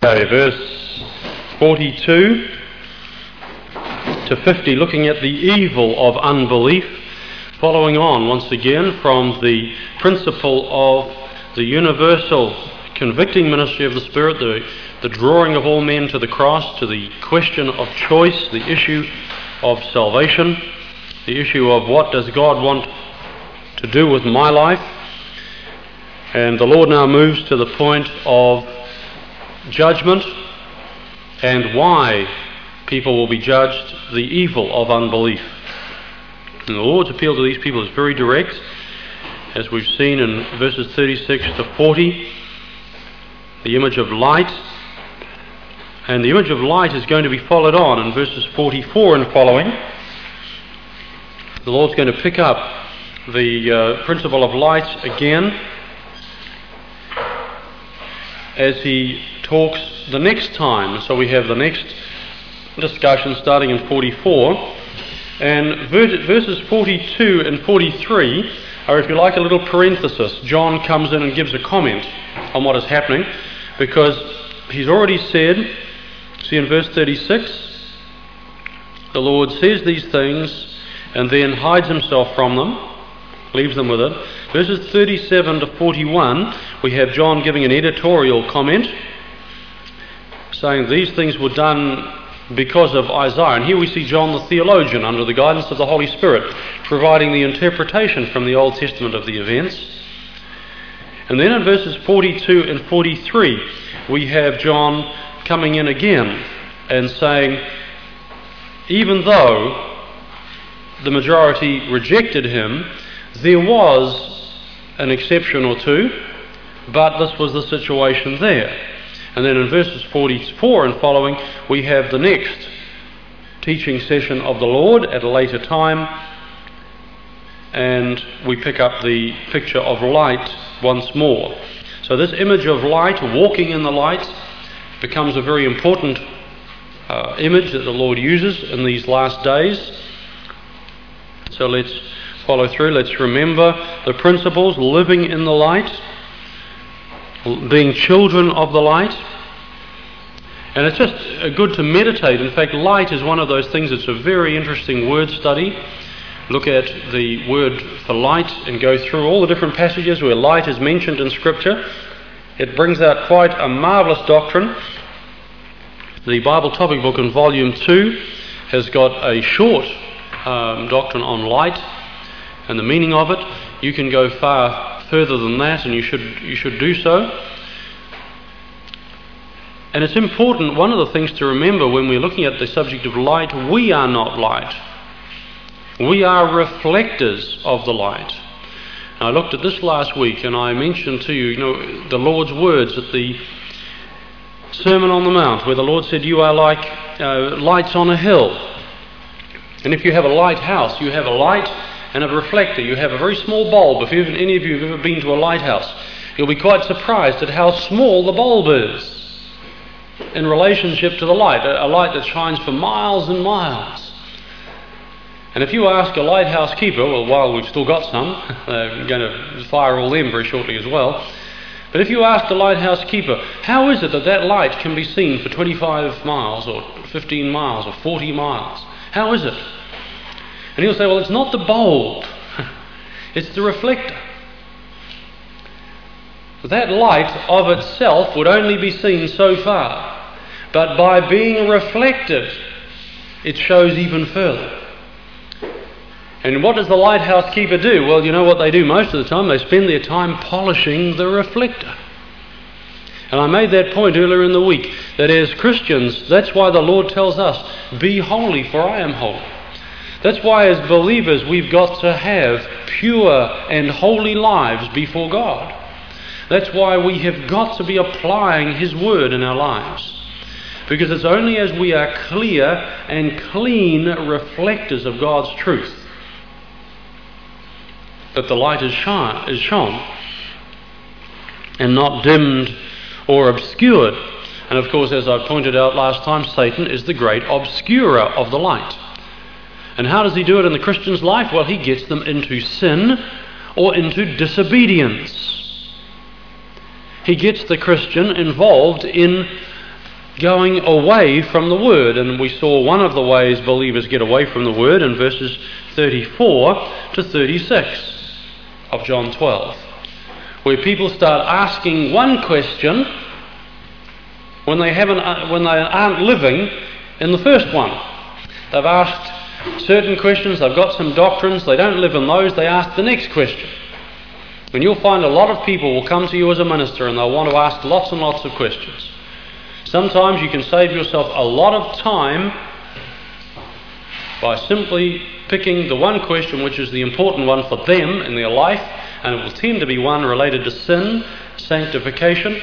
Okay, verse 42 to 50, looking at the evil of unbelief, following on once again from the principle of the universal convicting ministry of the Spirit, the drawing of all men to the cross, to the question of choice, the issue of salvation, the issue of what does God want to do with my life. And the Lord now moves to the point of judgment and why people will be judged, the evil of unbelief. And the Lord's appeal to these people is very direct, as we've seen in verses 36 to 40, the image of light. And the image of light is going to be followed on in verses 44 and following. The Lord's going to pick up the principle of light again as he talks the next time. So we have the next discussion starting in 44, and verses 42 and 43 are, if you like, a little parenthesis. John comes in and gives a comment on what is happening, because he's already said, see in verse 36, the Lord says these things and then hides himself from them, leaves them with it. Verses 37 to 41, we have John giving an editorial comment, saying these things were done because of Isaiah. And here we see John the theologian, under the guidance of the Holy Spirit, providing the interpretation from the Old Testament of the events. And then in verses 42 and 43, we have John coming in again and saying, even though the majority rejected him, there was an exception or two, but this was the situation there. And then in verses 44 and following, we have the next teaching session of the Lord at a later time, and we pick up the picture of light once more. So this image of light, walking in the light, becomes a very important image that the Lord uses in these last days. So let's follow through. Let's remember the principles: living in the light, being children of the light. And it's just good to meditate. In fact, light is one of those things that's a very interesting word study. Look at the word for light and go through all the different passages where light is mentioned in Scripture. It brings out quite a marvellous doctrine. The Bible Topic Book in Volume 2 has got a short doctrine on light and the meaning of it. You can go far further than that, and you should do so. And it's important, one of the things to remember when we're looking at the subject of light, we are not light. We are reflectors of the light. And I looked at this last week, and I mentioned to you, the Lord's words at the Sermon on the Mount, where the Lord said, you are like lights on a hill. And if you have a lighthouse, you have a light and a reflector. You have a very small bulb. If any of you have ever been to a lighthouse, you'll be quite surprised at how small the bulb is in relationship to the light, a light that shines for miles and miles. And if you ask a lighthouse keeper, well, while we've still got some, we're going to fire all them very shortly as well, but if you ask the lighthouse keeper, how is it that light can be seen for 25 miles or 15 miles or 40 miles? How is it? And he'll say, well, it's not the bulb, it's the reflector. That light of itself would only be seen so far, but by being reflected, it shows even further. And what does the lighthouse keeper do? Well, you know what they do most of the time? They spend their time polishing the reflector. And I made that point earlier in the week, that as Christians, that's why the Lord tells us, be holy, for I am holy. That's why as believers we've got to have pure and holy lives before God. That's why we have got to be applying His Word in our lives. Because it's only as we are clear and clean reflectors of God's truth that the light is shone and not dimmed or obscured. And of course, as I pointed out last time, Satan is the great obscurer of the light. And how does he do it in the Christian's life? Well, he gets them into sin or into disobedience. He gets the Christian involved in going away from the Word. And we saw one of the ways believers get away from the Word in verses 34 to 36 of John 12, where people start asking one question when they aren't living in the first one. They've asked certain questions, they've got some doctrines, they don't live in those, they ask the next question. And you'll find a lot of people will come to you as a minister and they'll want to ask lots and lots of questions. Sometimes you can save yourself a lot of time by simply picking the one question which is the important one for them in their life, and it will tend to be one related to sin, sanctification.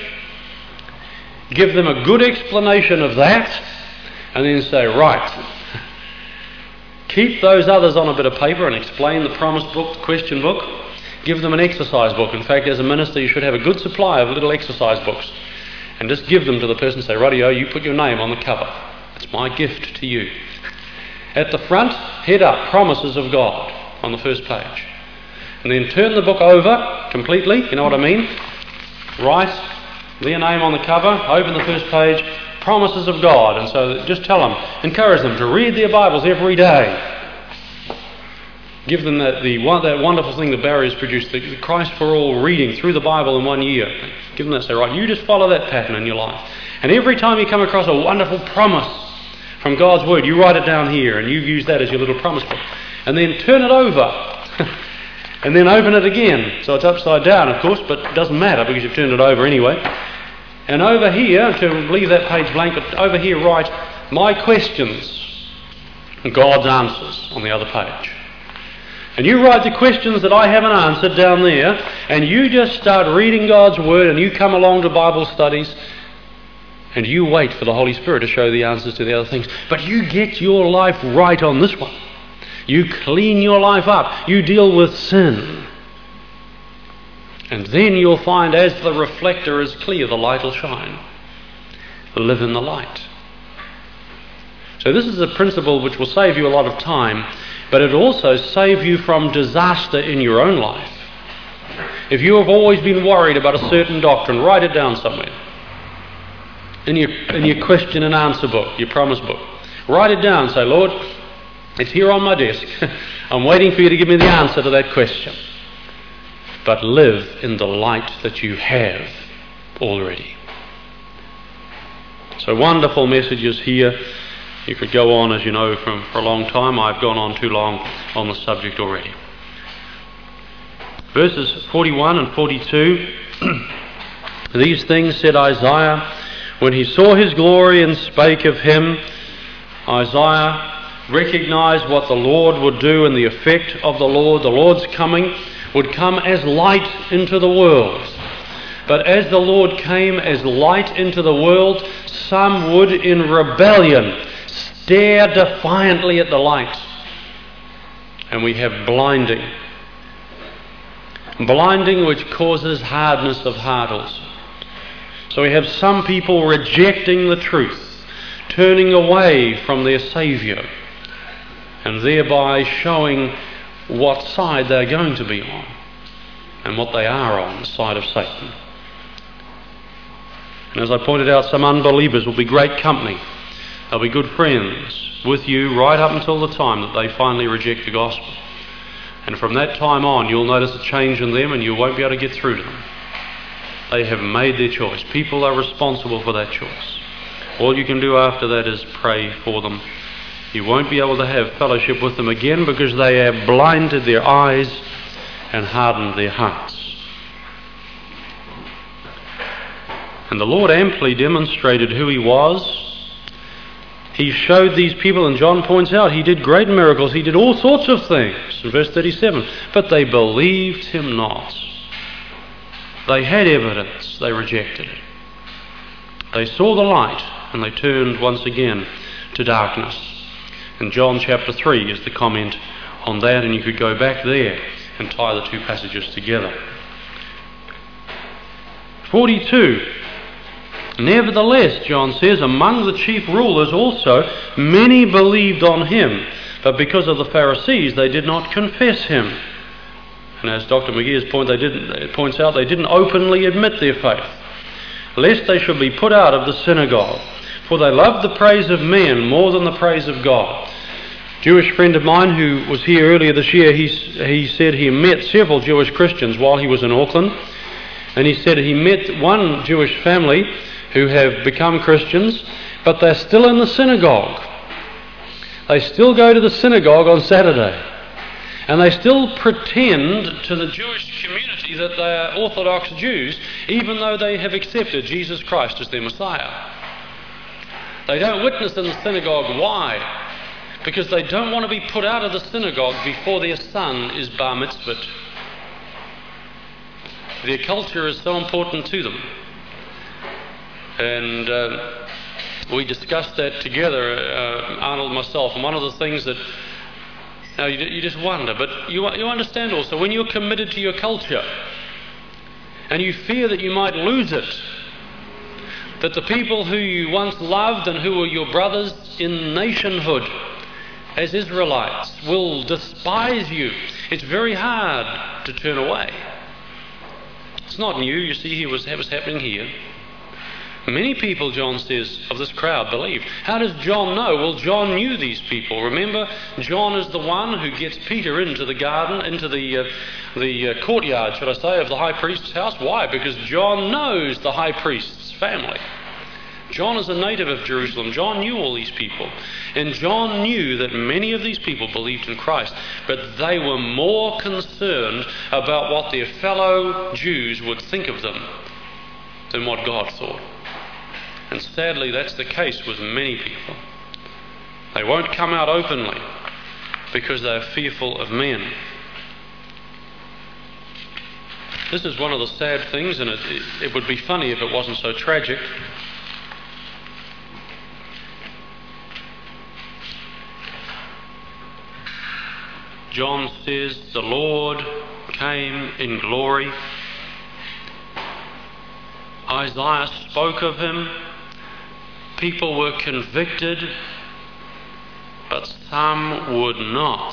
Give them a good explanation of that, and then say, right, keep those others on a bit of paper and explain the promise book, the question book. Give them an exercise book. In fact, as a minister, you should have a good supply of little exercise books. And just give them to the person and say, rightio, you put your name on the cover. It's my gift to you. At the front, head up, Promises of God, on the first page. And then turn the book over completely, you know what I mean? Write their name on the cover, open the first page, Promises of God. And so just tell them, encourage them to read their Bibles every day. Give them that wonderful thing that Barry has produced, the Christ for All reading through the Bible in 1 year. Give them that, say, right, you just follow that pattern in your life. And every time you come across a wonderful promise from God's Word, you write it down here and you use that as your little promise book. And then turn it over. And then open it again. So it's upside down, of course, but it doesn't matter because you've turned it over anyway. And over here, to leave that page blank, but over here write, my questions, and God's answers on the other page. And you write the questions that I haven't answered down there, and you just start reading God's Word, and you come along to Bible studies, and you wait for the Holy Spirit to show the answers to the other things. But you get your life right on this one. You clean your life up. You deal with sin. And then you'll find as the reflector is clear, the light will shine. Live in the light. So this is a principle which will save you a lot of time, but it will also save you from disaster in your own life. If you have always been worried about a certain doctrine, write it down somewhere. In your question and answer book, your promise book. Write it down. Say, Lord, it's here on my desk. I'm waiting for you to give me the answer to that question. But live in the light that you have already. So wonderful messages here. You could go on, as you know, for a long time. I've gone on too long on the subject already. Verses 41 and 42. These things said Isaiah when he saw his glory and spake of him. Isaiah recognized what the Lord would do and the effect of the Lord's coming would come as light into the world. But as the Lord came as light into the world, some would in rebellion stare defiantly at the light. And we have blinding. Blinding which causes hardness of heart also. So we have some people rejecting the truth, turning away from their Saviour, and thereby showing what side they're going to be on and what they are on, the side of Satan. And as I pointed out, some unbelievers will be great company. They'll be good friends with you right up until the time that they finally reject the gospel. And from that time on, you'll notice a change in them and you won't be able to get through to them. They have made their choice. People are responsible for that choice. All you can do after that is pray for them. You won't be able to have fellowship with them again because they have blinded their eyes and hardened their hearts. And the Lord amply demonstrated who He was. He showed these people, and John points out, He did great miracles. He did all sorts of things. In verse 37, but they believed Him not. They had evidence, they rejected it. They saw the light, and they turned once again to darkness. And John chapter 3 is the comment on that, and you could go back there and tie the two passages together. 42. Nevertheless, John says, among the chief rulers also many believed on him, but because of the Pharisees they did not confess him. And as Dr. McGee's points out, they didn't openly admit their faith, lest they should be put out of the synagogue. For they love the praise of men more than the praise of God. Jewish friend of mine who was here earlier this year, he said he met several Jewish Christians while he was in Auckland, and he said he met one Jewish family who have become Christians, but they're still in the synagogue. They still go to the synagogue on Saturday, and they still pretend to the Jewish community that they are Orthodox Jews, even though they have accepted Jesus Christ as their Messiah. They don't witness in the synagogue. Why? Because they don't want to be put out of the synagogue before their son is bar mitzvahed. Their culture is so important to them. And we discussed that together, Arnold and myself, and one of the things that you just wonder, but you understand also, when you're committed to your culture and you fear that you might lose it, that the people who you once loved and who were your brothers in nationhood as Israelites will despise you, it's very hard to turn away. It's not new. You see here was happening here. Many people, John says, of this crowd believed. How does John know? Well, John knew these people. Remember, John is the one who gets Peter into the garden, into the courtyard, should I say, of the high priest's house. Why? Because John knows the high priest's family. John is a native of Jerusalem. John knew all these people. And John knew that many of these people believed in Christ, but they were more concerned about what their fellow Jews would think of them than what God thought. And sadly, that's the case with many people. They won't come out openly because they are fearful of men. This is one of the sad things, and it would be funny if it wasn't so tragic. John says the Lord came in glory. Isaiah spoke of him. People were convicted, but some would not.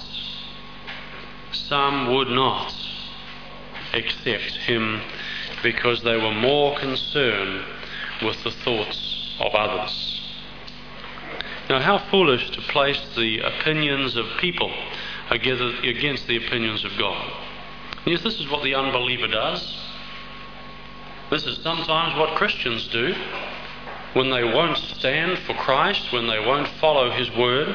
Some would not accept him because they were more concerned with the thoughts of others. Now, how foolish to place the opinions of people against the opinions of God. Yes, this is what the unbeliever does. This is sometimes what Christians do when they won't stand for Christ, when they won't follow his word.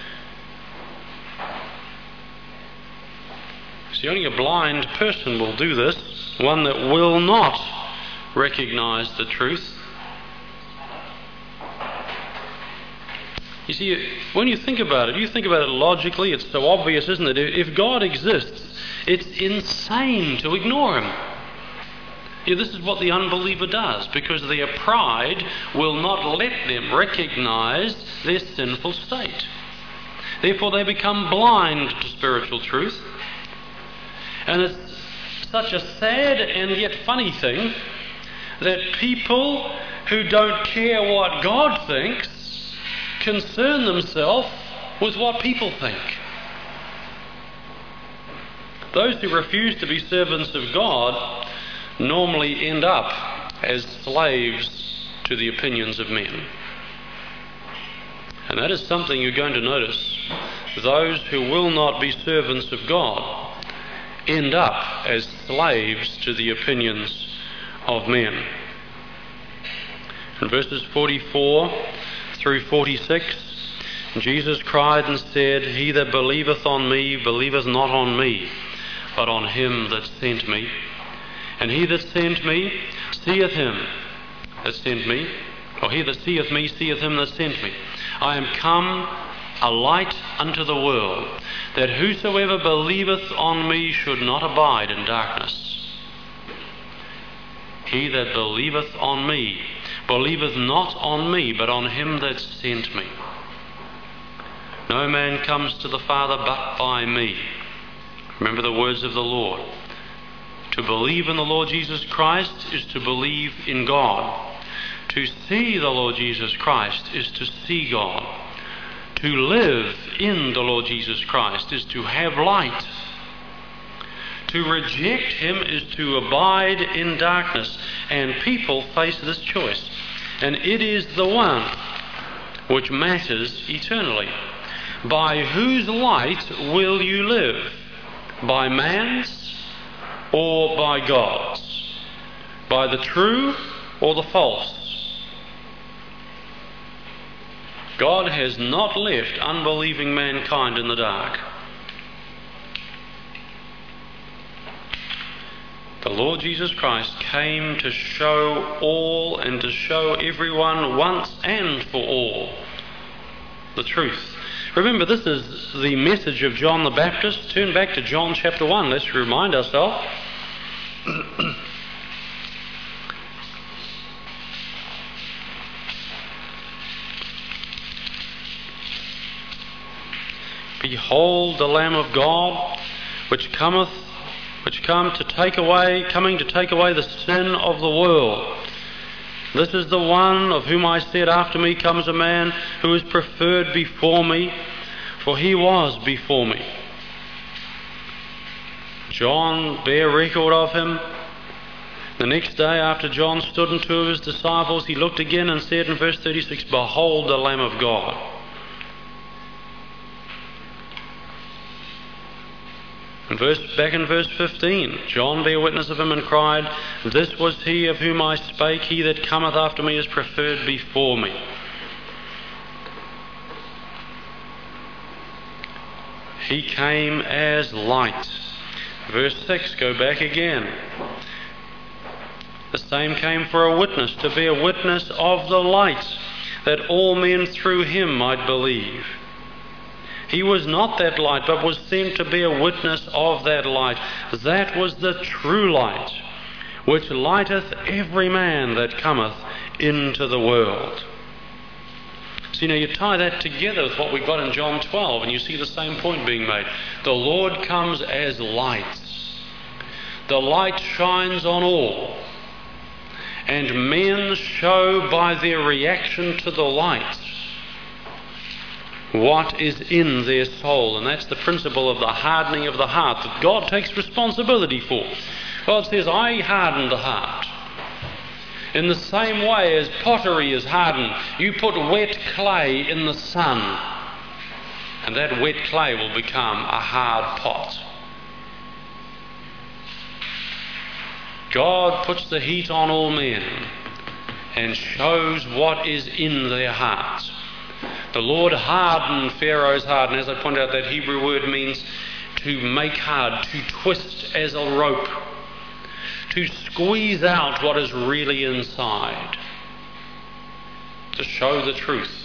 See, only a blind person will do this, one that will not recognize the truth. You see, when you think about it logically, it's so obvious, isn't it? If God exists, it's insane to ignore him. Yeah, this is what the unbeliever does, because their pride will not let them recognize their sinful state. Therefore, they become blind to spiritual truth. And it's such a sad and yet funny thing that people who don't care what God thinks concern themselves with what people think. Those who refuse to be servants of God normally end up as slaves to the opinions of men. And that is something you're going to notice. Those who will not be servants of God end up as slaves to the opinions of men. In verses 44 through 46, Jesus cried and said, "He that believeth on me believeth not on me, but on him that sent me. And he that sent me seeth him that sent me, or he that seeth me seeth him that sent me. I am come a light unto the world, that whosoever believeth on me should not abide in darkness. He that believeth on me believeth not on me, but on him that sent me. No man comes to the Father but by me." Remember the words of the Lord. To believe in the Lord Jesus Christ is to believe in God. To see the Lord Jesus Christ is to see God. To live in the Lord Jesus Christ is to have light. To reject him is to abide in darkness. And people face this choice. And it is the one which matters eternally. By whose light will you live? By man's or by God's? By the true or the false? God has not left unbelieving mankind in the dark. The Lord Jesus Christ came to show all and to show everyone once and for all the truth. Remember, this is the message of John the Baptist. Turn back to John chapter 1. Let's remind ourselves. Behold the Lamb of God, coming to take away the sin of the world. This is the one of whom I said, after me comes a man who is preferred before me, for he was before me. John bare record of him. The next day, after John stood and two of his disciples, he looked again and said in verse 36, Behold the Lamb of God. Back in verse 15, John bare witness of him and cried, This was he of whom I spake, he that cometh after me is preferred before me. He came as light. Verse 6, go back again. The same came for a witness, to be a witness of the light, that all men through him might believe. He was not that light, but was sent to be a witness of that light. That was the true light, which lighteth every man that cometh into the world. So you tie that together with what we've got in John 12, and you see the same point being made. The Lord comes as light. The light shines on all, and men show by their reaction to the light what is in their soul. And that's the principle of the hardening of the heart that God takes responsibility for. God says, I harden the heart. In the same way as pottery is hardened, you put wet clay in the sun, and that wet clay will become a hard pot. God puts the heat on all men and shows what is in their hearts. The Lord hardened Pharaoh's heart, and as I pointed out, that Hebrew word means to make hard, to twist as a rope, to squeeze out what is really inside, to show the truth.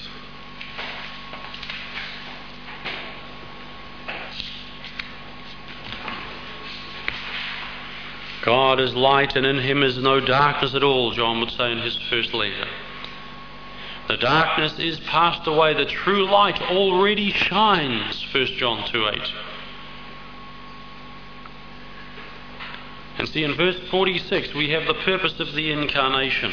God is light, and in him is no darkness at all, John would say in his first letter. The darkness is passed away. The true light already shines, 1 John 2:8. And see, in verse 46, we have the purpose of the incarnation.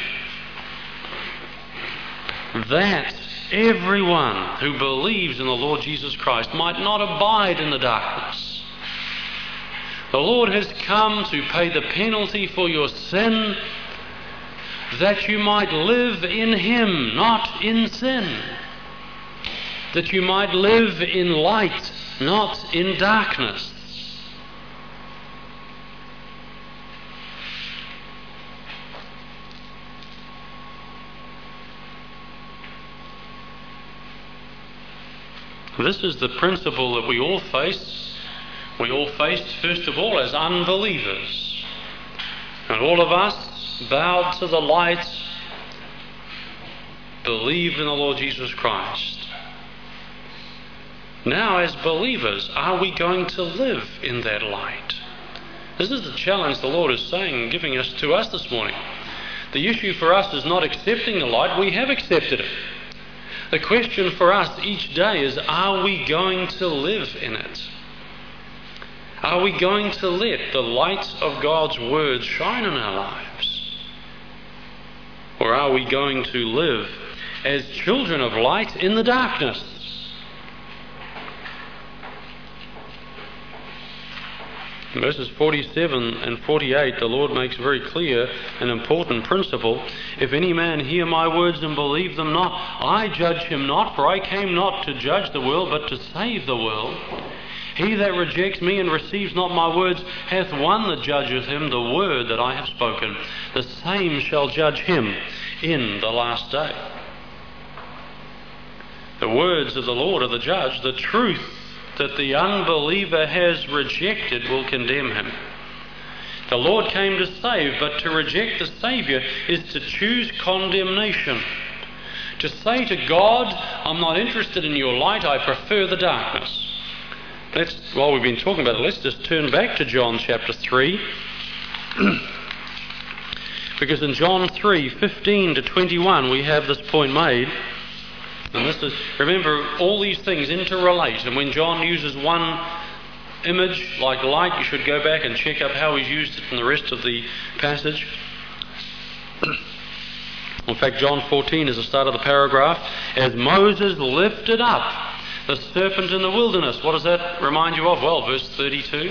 That everyone who believes in the Lord Jesus Christ might not abide in the darkness. The Lord has come to pay the penalty for your sin, that you might live in him, not in sin. That you might live in light, not in darkness. This is the principle that we all face. We all face, first of all, as unbelievers. And all of us bowed to the light, believed in the Lord Jesus Christ. Now, as believers, are we going to live in that light? This is the challenge the Lord is saying, giving us to us this morning. The issue for us is not accepting the light. We have accepted it. The question for us each day is, are we going to live in it? Are we going to let the light of God's word shine in our lives? Or are we going to live as children of light in the darkness? In verses 47 and 48, the Lord makes very clear an important principle. If any man hear my words and believe them not, I judge him not, for I came not to judge the world, but to save the world. He that rejects me and receives not my words hath one that judgeth him, the word that I have spoken. The same shall judge him in the last day. The words of the Lord are the judge. The truth that the unbeliever has rejected will condemn him. The Lord came to save, but to reject the Saviour is to choose condemnation. To say to God, I'm not interested in your light, I prefer the darkness. While we've been talking about it, let's just turn back to John chapter 3. Because in John 3:15 to 21 we have this point made. And this is, remember, all these things interrelate, and when John uses one image like light, you should go back and check up how he's used it in the rest of the passage. In fact, John 14 is the start of the paragraph. As Moses lifted up the serpent in the wilderness. What does that remind you of? Well, verse 32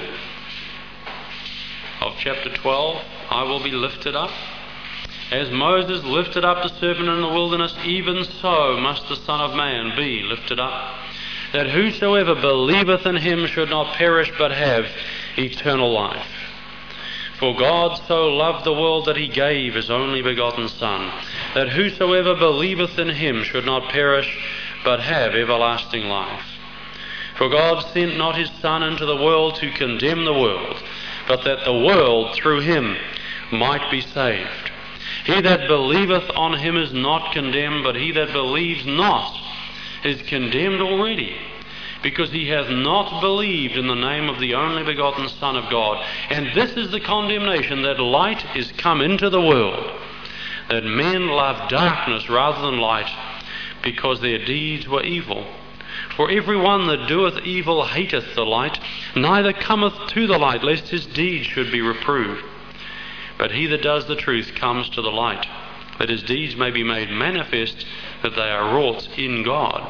of chapter 12, I will be lifted up. As Moses lifted up the serpent in the wilderness, even so must the Son of Man be lifted up, that whosoever believeth in him should not perish but have eternal life. For God so loved the world that he gave his only begotten Son, that whosoever believeth in him should not perish but have everlasting life. For God sent not his Son into the world to condemn the world, but that the world through him might be saved. He that believeth on him is not condemned, but he that believes not is condemned already, because he hath not believed in the name of the only begotten Son of God. And this is the condemnation, that light is come into the world, that men love darkness rather than light, because their deeds were evil. For every one that doeth evil hateth the light, neither cometh to the light, lest his deeds should be reproved. But he that does the truth comes to the light, that his deeds may be made manifest, that they are wrought in God.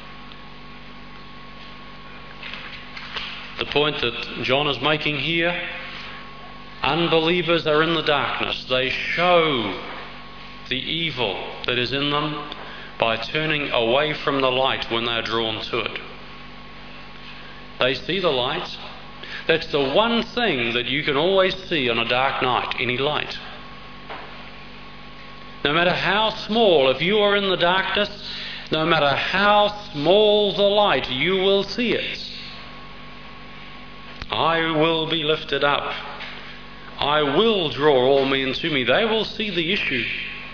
The point that John is making here, unbelievers are in the darkness. They show the evil that is in them by turning away from the light when they are drawn to it. They see the light. That's the one thing that you can always see on a dark night, any light. No matter how small, if you are in the darkness, no matter how small the light, you will see it. I will be lifted up. I will draw all men to me. They will see the issue.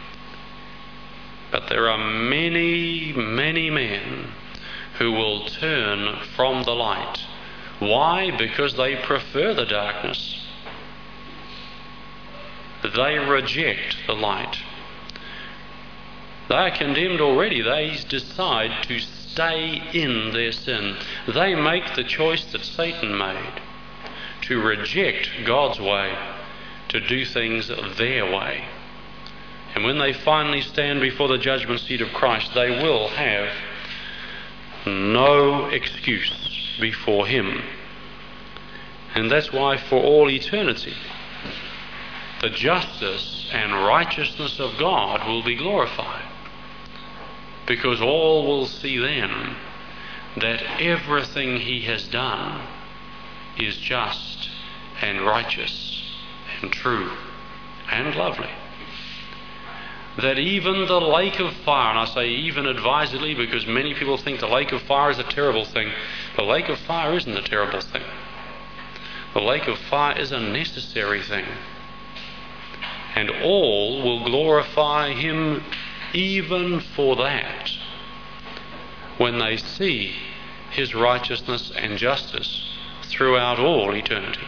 But there are many, many men who will turn from the light. Why? Because they prefer the darkness. They reject the light. They are condemned already. They decide to stay in their sin. They make the choice that Satan made, to reject God's way, to do things their way. And when they finally stand before the judgment seat of Christ, they will have no excuse before him. And that's why for all eternity, the justice and righteousness of God will be glorified. Because all will see then that everything he has done is just and righteous and true and lovely. That even the lake of fire, and I say even advisedly because many people think the lake of fire is a terrible thing. The lake of fire isn't a terrible thing. The lake of fire is a necessary thing. And all will glorify him even for that, when they see his righteousness and justice throughout all eternity.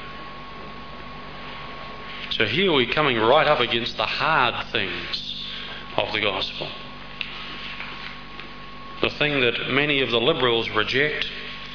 So here we're coming right up against the hard things of the gospel. The thing that many of the liberals reject,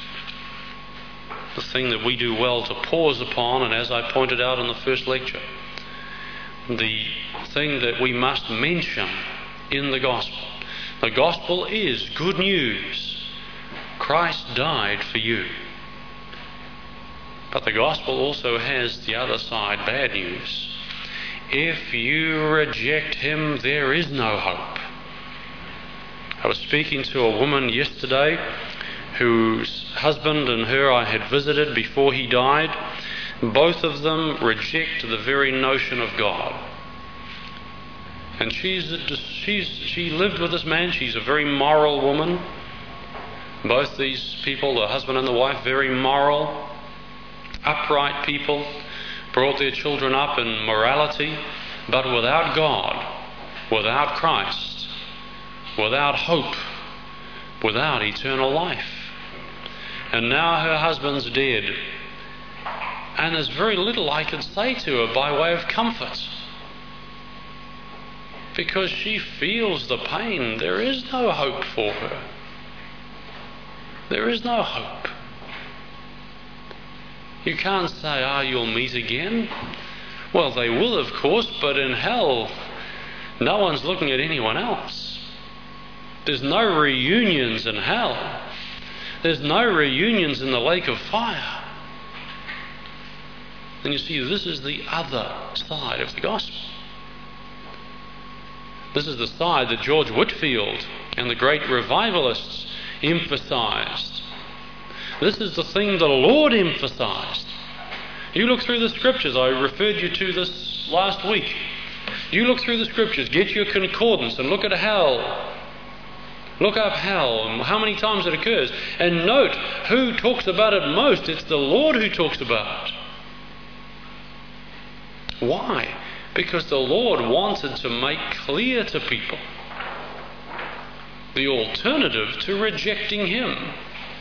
the thing that we do well to pause upon, and as I pointed out in the first lecture, the thing that we must mention in the gospel. The gospel is good news. Christ died for you. But the gospel also has the other side, bad news. If you reject him, there is no hope. I was speaking to a woman yesterday whose husband and her I had visited before he died. Both of them reject the very notion of God. And she lived with this man. She's a very moral woman. Both these people, the husband and the wife, very moral, upright people, brought their children up in morality, but without God, without Christ, without hope, without eternal life. And now her husband's dead, and there's very little I could say to her by way of comfort, because she feels the pain. There is no hope for her. There is no hope. You can't say, you'll meet again. Well, they will, of course, but in hell, no one's looking at anyone else. There's no reunions in hell. There's no reunions in the lake of fire. And you see, this is the other side of the gospel. This is the side that George Whitefield and the great revivalists emphasized. This is the thing the Lord emphasized. You look through the scriptures. I referred you to this last week. You look through the scriptures, get your concordance and look at hell. Look up hell and how many times it occurs. And note who talks about it most. It's the Lord who talks about it. Why? Because the Lord wanted to make clear to people the alternative to rejecting him.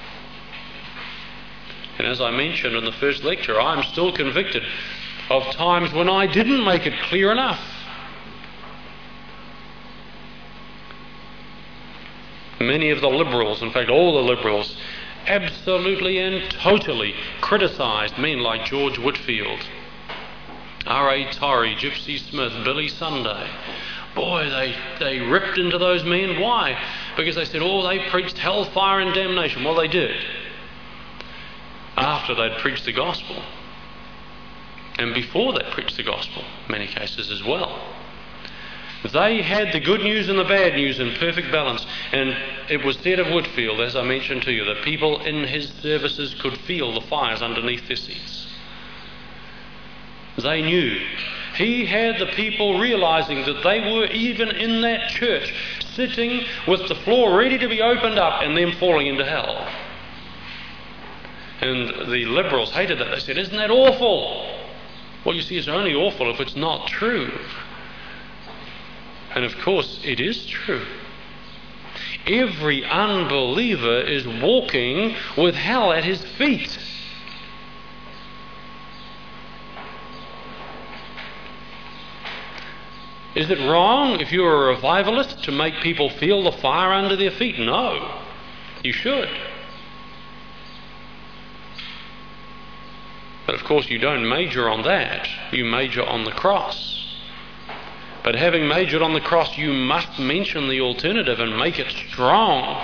And as I mentioned in the first lecture, I'm still convicted of times when I didn't make it clear enough. Many of the liberals, in fact all the liberals, absolutely and totally criticised men like George Whitefield, R.A. Torrey, Gypsy Smith, Billy Sunday. Boy, they ripped into those men. Why? Because they said, they preached hellfire and damnation. Well, they did, after they'd preached the gospel. And before they preached the gospel, in many cases as well. They had the good news and the bad news in perfect balance. And it was said of Whitefield, as I mentioned to you, that people in his services could feel the fires underneath their seats. They knew. He had the people realizing that they were even in that church, sitting with the floor ready to be opened up and them falling into hell. And the liberals hated that. They said, isn't that awful? Well, you see, it's only awful if it's not true. And of course, it is true. Every unbeliever is walking with hell at his feet. Is it wrong if you're a revivalist to make people feel the fire under their feet? No, you should. But of course you don't major on that, you major on the cross. But having majored on the cross, you must mention the alternative and make it strong.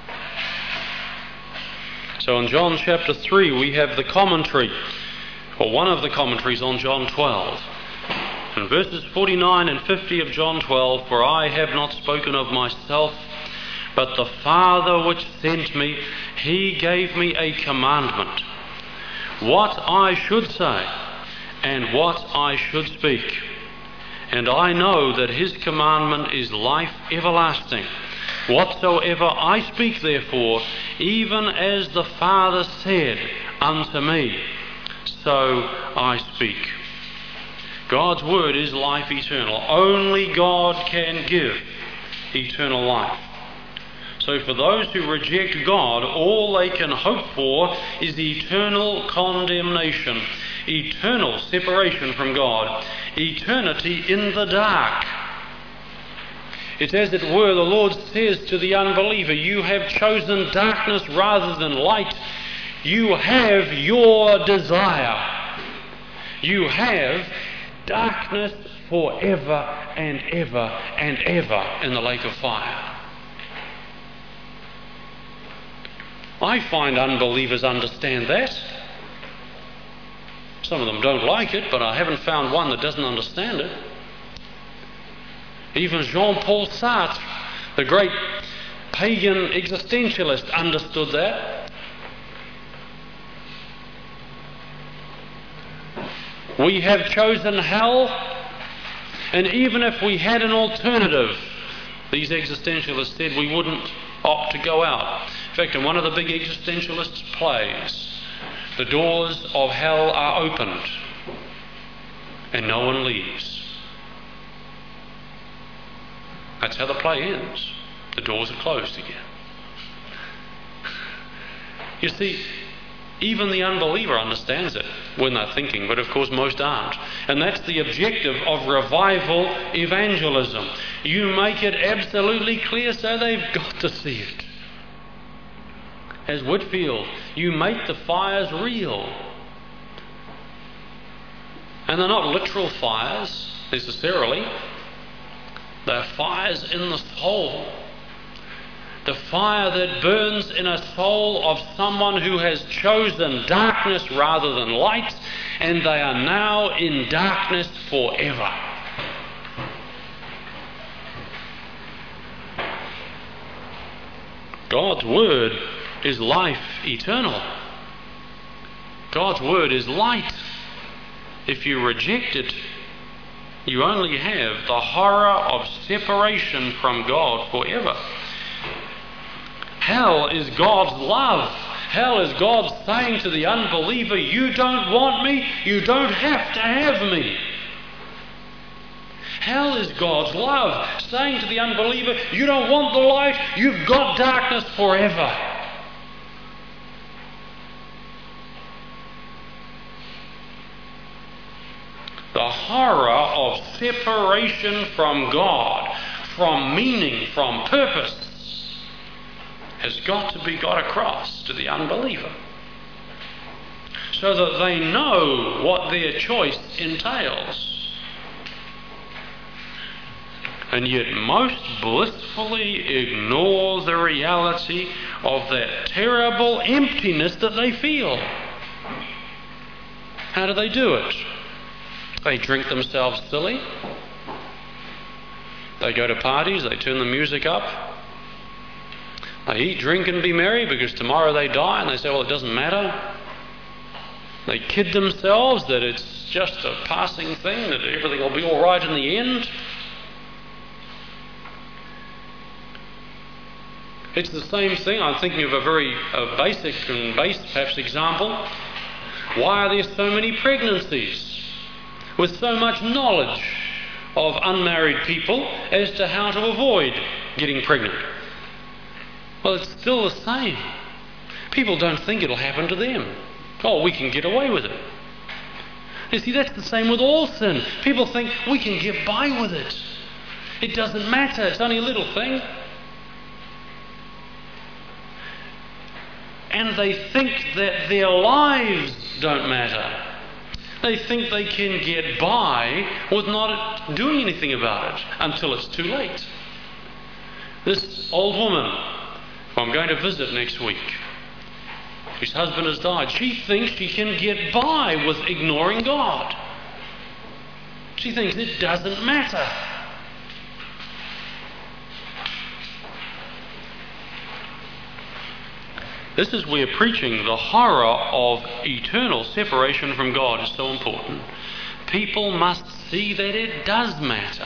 So in John chapter 3 we have the commentary, or one of the commentaries on John 12. In verses 49 and 50 of John 12, for I have not spoken of myself, but the Father which sent me, he gave me a commandment, what I should say and what I should speak. And I know that his commandment is life everlasting. Whatsoever I speak therefore, even as the Father said unto me, so I speak. God's word is life eternal. Only God can give eternal life. So for those who reject God, all they can hope for is eternal condemnation, eternal separation from God, eternity in the dark. It's as it were, the Lord says to the unbeliever, you have chosen darkness rather than light. You have your desire. You have darkness forever and ever and ever in the lake of fire. I find unbelievers understand that. Some of them don't like it, but I haven't found one that doesn't understand it. Even Jean-Paul Sartre, the great pagan existentialist, understood that. We have chosen hell, and even if we had an alternative, these existentialists said we wouldn't opt to go out. In fact, in one of the big existentialists' plays, the doors of hell are opened and no one leaves. That's how the play ends. The doors are closed again. You see, even the unbeliever understands it when they're thinking, but of course most aren't. And that's the objective of revival evangelism. You make it absolutely clear so they've got to see it. As Whitfield, you make the fires real. And they're not literal fires necessarily. They're fires in the soul. The fire that burns in a soul of someone who has chosen darkness rather than light, and they are now in darkness forever. God's Word is life eternal. God's Word is light. If you reject it, you only have the horror of separation from God forever. Hell is God's love. Hell is God saying to the unbeliever, you don't want me, you don't have to have me. Hell is God's love saying to the unbeliever, you don't want the light, you've got darkness forever. The horror of separation from God, from meaning, from purpose, has got to be got across to the unbeliever so that they know what their choice entails. And yet most blissfully ignore the reality of that terrible emptiness that they feel. How do they do it? They drink themselves silly. They go to parties, they turn the music up. They eat, drink and be merry because tomorrow they die, and they say, well, it doesn't matter. They kid themselves that it's just a passing thing, that everything will be all right in the end. It's the same thing. I'm thinking of a very basic and base, perhaps, example. Why are there so many pregnancies with so much knowledge of unmarried people as to how to avoid getting pregnant? Well, it's still the same. People don't think it'll happen to them. Oh, we can get away with it. You see, that's the same with all sin. People think we can get by with it. It doesn't matter. It's only a little thing. And they think that their lives don't matter. They think they can get by with not doing anything about it until it's too late. This old woman who I'm going to visit next week, whose husband has died, she thinks she can get by with ignoring God. She thinks it doesn't matter. This is where preaching the horror of eternal separation from God is so important. People must see that it does matter.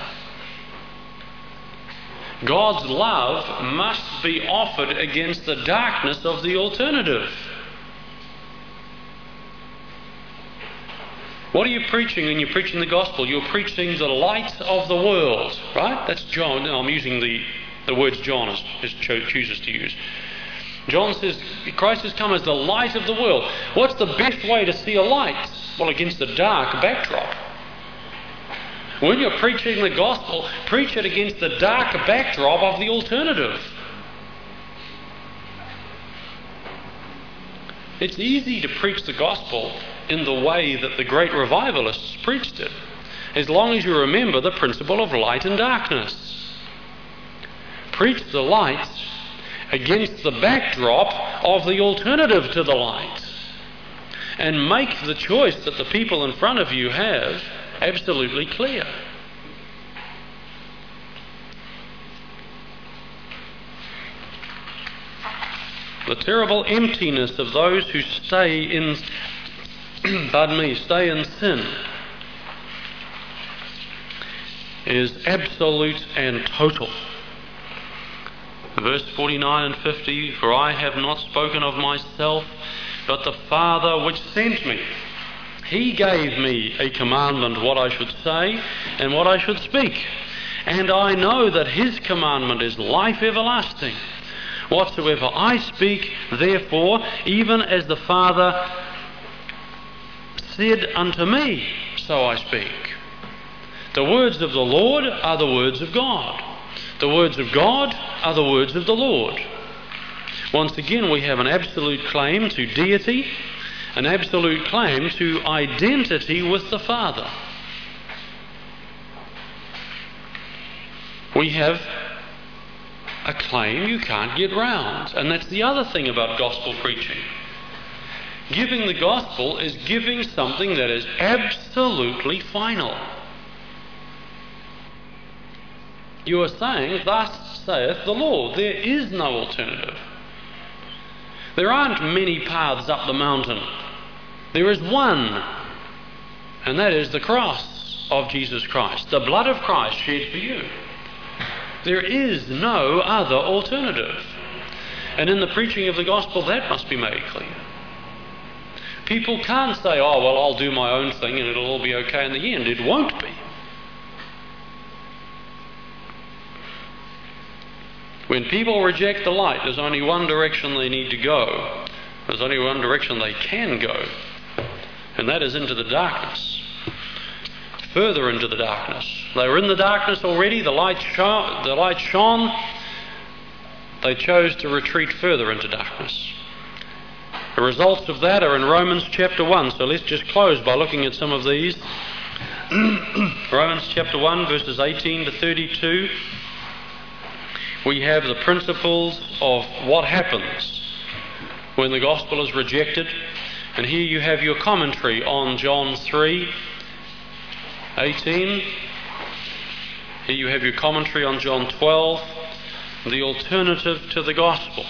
God's love must be offered against the darkness of the alternative. What are you preaching when you're preaching the gospel? You're preaching the light of the world, right? That's John. I'm using the words John chooses to use. John says Christ has come as the light of the world. What's the best way to see a light? Well, against a dark backdrop. When you're preaching the gospel, preach it against the dark backdrop of the alternative. It's easy to preach the gospel in the way that the great revivalists preached it, as long as you remember the principle of light and darkness. Preach the light against the backdrop of the alternative to the light. and make the choice that the people in front of you have absolutely clear. The terrible emptiness of those who stay in sin is absolute and total. Verse 49 and 50, for I have not spoken of myself, but the Father which sent me. He gave me a commandment what I should say and what I should speak. And I know that his commandment is life everlasting. Whatsoever I speak, therefore, even as the Father said unto me, so I speak. The words of the Lord are the words of God. The words of God are the words of the Lord. Once again, we have an absolute claim to deity, an absolute claim to identity with the Father. We have a claim you can't get round, and that's the other thing about gospel preaching. Giving the gospel is giving something that is absolutely final. You are saying, thus saith the Lord. There is no alternative. There aren't many paths up the mountain. There is one, and that is the cross of Jesus Christ, the blood of Christ shed for you. There is no other alternative. And in the preaching of the gospel, that must be made clear. People can't say, oh, well, I'll do my own thing and it'll all be okay in the end. It won't be. When people reject the light, there's only one direction they need to go. There's only one direction they can go, and that is into the darkness. Further into the darkness. They were in the darkness already, the light shone. They chose to retreat further into darkness. The results of that are in Romans chapter 1, so let's just close by looking at some of these. Romans chapter 1, verses 18 to 32. We have the principles of what happens when the gospel is rejected. And here you have your commentary on John 3:18. Here you have your commentary on John 12, the alternative to the gospel.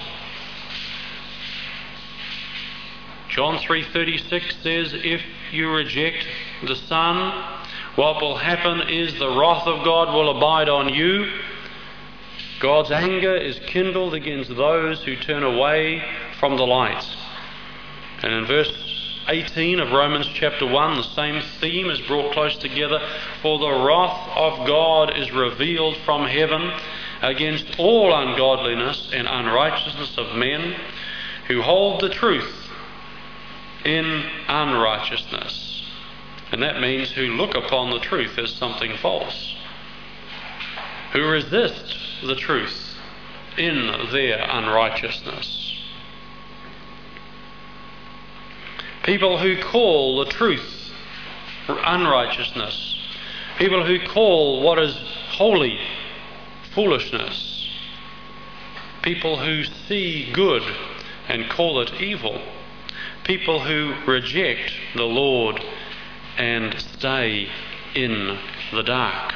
John 3:36 says, if you reject the Son, what will happen is the wrath of God will abide on you. God's anger is kindled against those who turn away from the light. And in verse 18 of Romans chapter 1, the same theme is brought close together. For the wrath of God is revealed from heaven against all ungodliness and unrighteousness of men who hold the truth in unrighteousness. And that means who look upon the truth as something false, who resist the truth in their unrighteousness. People who call the truth unrighteousness. People who call what is holy foolishness. People who see good and call it evil. People who reject the Lord and stay in the dark.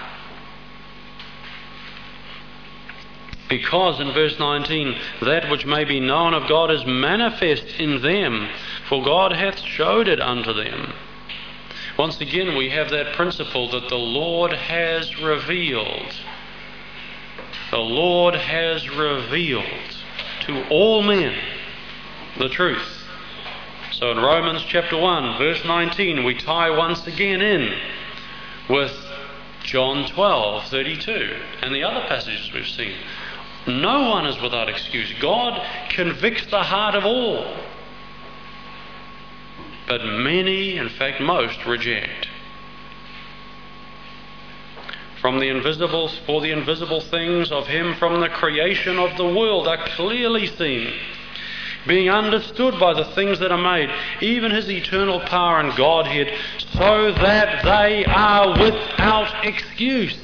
Because in verse 19, that which may be known of God is manifest in them, for God hath showed it unto them. Once again, we have that principle that the Lord has revealed. The Lord has revealed to all men the truth. So in Romans chapter 1, verse 19, we tie once again in with John 12:32 and the other passages we've seen. No one is without excuse. God convicts the heart of all. But many, in fact most, reject. For the invisible things of him from the creation of the world are clearly seen, being understood by the things that are made, even his eternal power and Godhead, so that they are without excuse.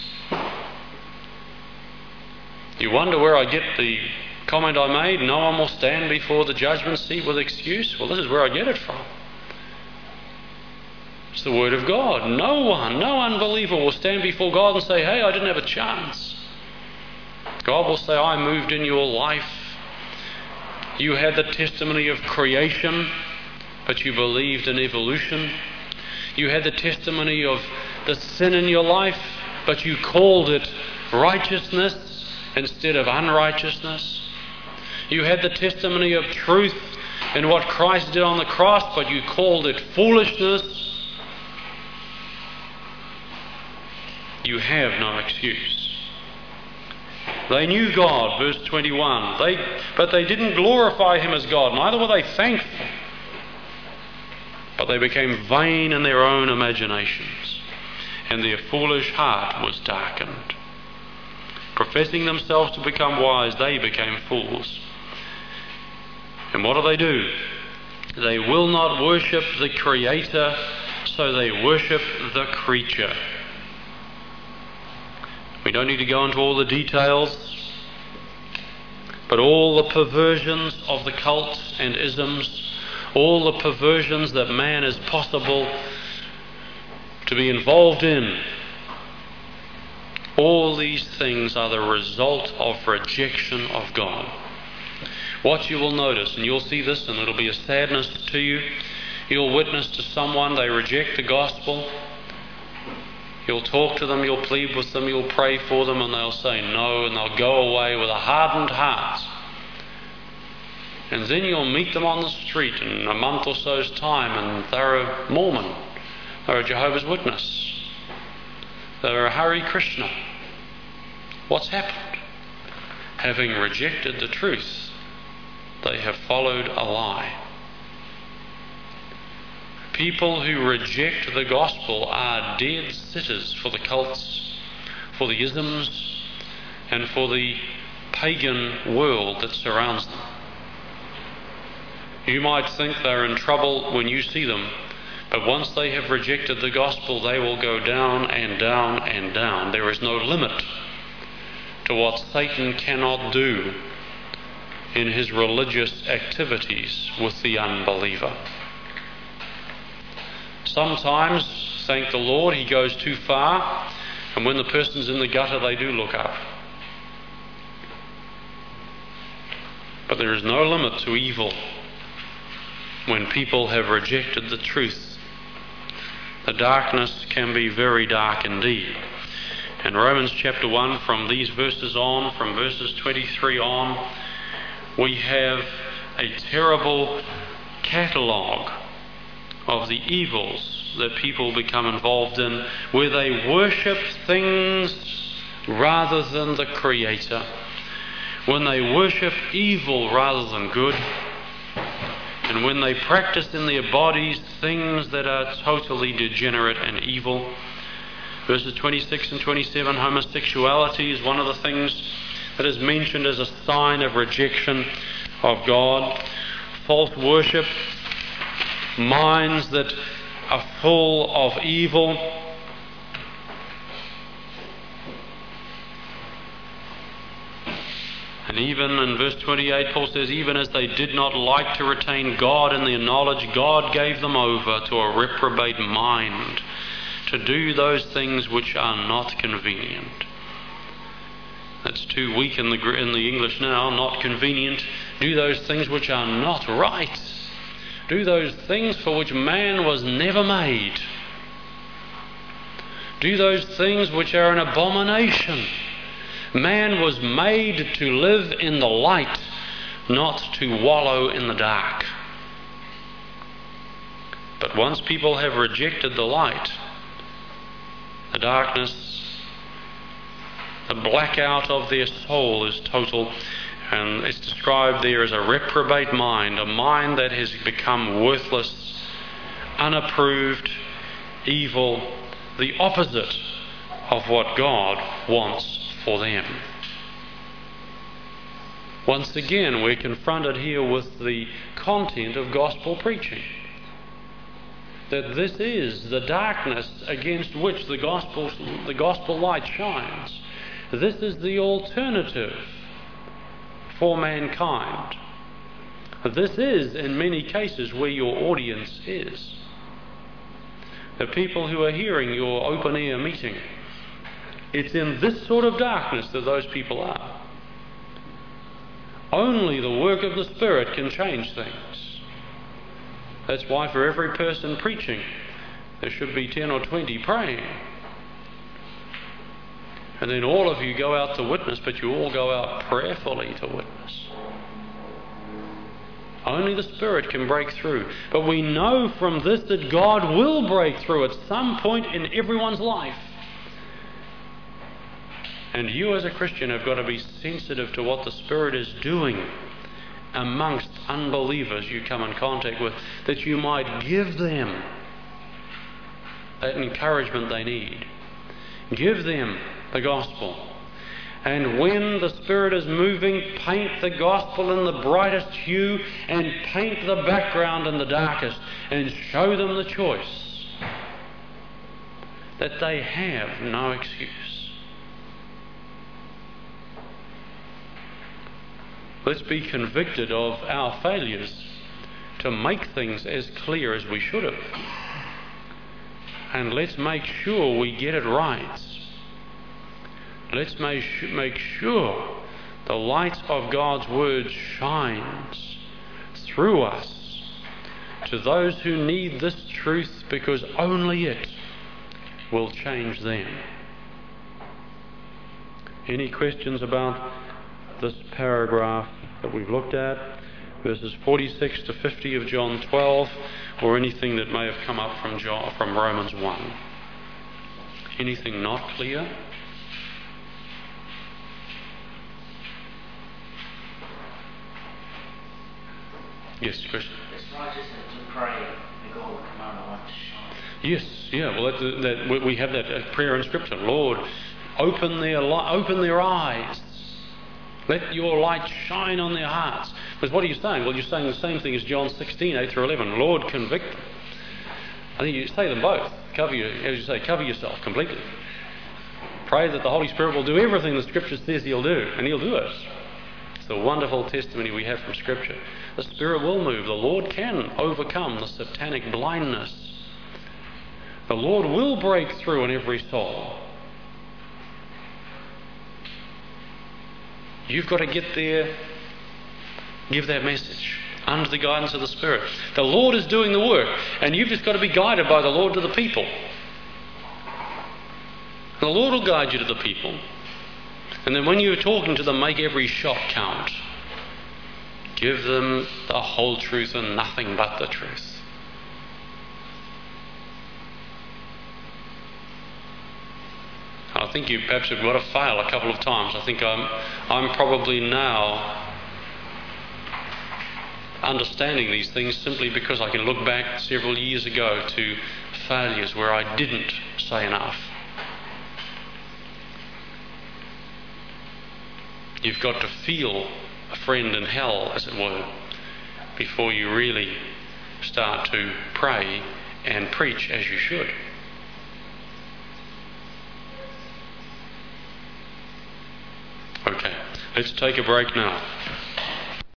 You wonder where I get the comment I made, no one will stand before the judgment seat with excuse? Well, this is where I get it from. It's the Word of God. No unbeliever will stand before God and say, hey, I didn't have a chance. God will say, I moved in your life. You had the testimony of creation, but you believed in evolution. You had the testimony of the sin in your life, but you called it righteousness instead of unrighteousness. You had the testimony of truth in what Christ did on the cross, but you called it foolishness. You have no excuse. They knew God, verse 21, but they didn't glorify Him as God, neither were they thankful. But they became vain in their own imaginations, and their foolish heart was darkened. Professing themselves to become wise, they became fools. And what do? They will not worship the Creator, so they worship the creature. We don't need to go into all the details, but all the perversions of the cults and isms, all the perversions that man is possible to be involved in, all these things are the result of rejection of God. What you will notice, and you'll see this and it'll be a sadness to you, you'll witness to someone, they reject the gospel. You'll talk to them, you'll plead with them, you'll pray for them, and they'll say no, and they'll go away with a hardened heart. And then you'll meet them on the street in a month or so's time, and they're a Mormon, they're a Jehovah's Witness, they're a Hare Krishna. What's happened? Having rejected the truth, they have followed a lie. People who reject the gospel are dead sitters for the cults, for the isms, and for the pagan world that surrounds them. You might think they're in trouble when you see them, but once they have rejected the gospel, they will go down and down and down. There is no limit to what Satan cannot do in his religious activities with the unbeliever. Sometimes, thank the Lord, he goes too far, and when the person's in the gutter, they do look up. But there is no limit to evil when people have rejected the truth. The darkness can be very dark indeed. In Romans chapter 1, from these verses on, from verses 23 on, we have a terrible catalogue of the evils that people become involved in, where they worship things rather than the Creator, when they worship evil rather than good, and when they practice in their bodies things that are totally degenerate and evil. Verses 26 and 27, homosexuality is one of the things that is mentioned as a sign of rejection of God. False worship, minds that are full of evil. And even in verse 28, Paul says, even as they did not like to retain God in their knowledge, God gave them over to a reprobate mind, to do those things which are not convenient. That's too weak in the English now, not convenient. Do those things which are not right. Do those things for which man was never made. Do those things which are an abomination. Man was made to live in the light, not to wallow in the dark. But once people have rejected the light, the darkness, the blackout of their soul is total. And it's described there as a reprobate mind, a mind that has become worthless, unapproved, evil, the opposite of what God wants for them. Once again, we're confronted here with the content of gospel preaching. That this is the darkness against which the gospel light shines. This is the alternative for mankind. This is, in many cases, where your audience is. the people who are hearing your open air meeting. It's in this sort of darkness that those people are. Only the work of the Spirit can change things. That's why for every person preaching, there should be 10 or 20 praying. And then all of you go out to witness, but you all go out prayerfully to witness. Only the Spirit can break through. But we know from this that God will break through at some point in everyone's life. And you as a Christian have got to be sensitive to what the Spirit is doing amongst unbelievers you come in contact with, that you might give them that encouragement they need. Give them the gospel. And when the Spirit is moving, paint the gospel in the brightest hue and paint the background in the darkest, and show them the choice that they have no excuse. Let's be convicted of our failures to make things as clear as we should have. And let's make sure we get it right. Let's make sure the light of God's Word shines through us to those who need this truth, because only it will change them. Any questions about this paragraph that we've looked at, verses 46 to 50 of John 12, or anything that may have come up from Romans 1? Anything not clear? Yes, Christian. It's righteous to pray that God will command the light to shine. Yes, yeah. Well, we have that prayer in Scripture. Lord, open their eyes. Let your light shine on their hearts. Because what are you saying? Well, you're saying the same thing as John 16, 8 through 11. Lord, convict them. I think you say them both. Cover yourself completely. Pray that the Holy Spirit will do everything the Scripture says He'll do, and He'll do it. It's a wonderful testimony we have from Scripture. The Spirit will move. The Lord can overcome the satanic blindness. The Lord will break through in every soul. You've got to get there, give that message under the guidance of the Spirit. The Lord is doing the work, and you've just got to be guided by the Lord to the people. The Lord will guide you to the people. And then when you're talking to them, make every shot count. Give them the whole truth and nothing but the truth. I think you perhaps have got to fail a couple of times. I think I'm probably now understanding these things simply because I can look back several years ago to failures where I didn't say enough. You've got to feel a friend in hell, as it were, before you really start to pray and preach as you should. Okay, let's take a break now.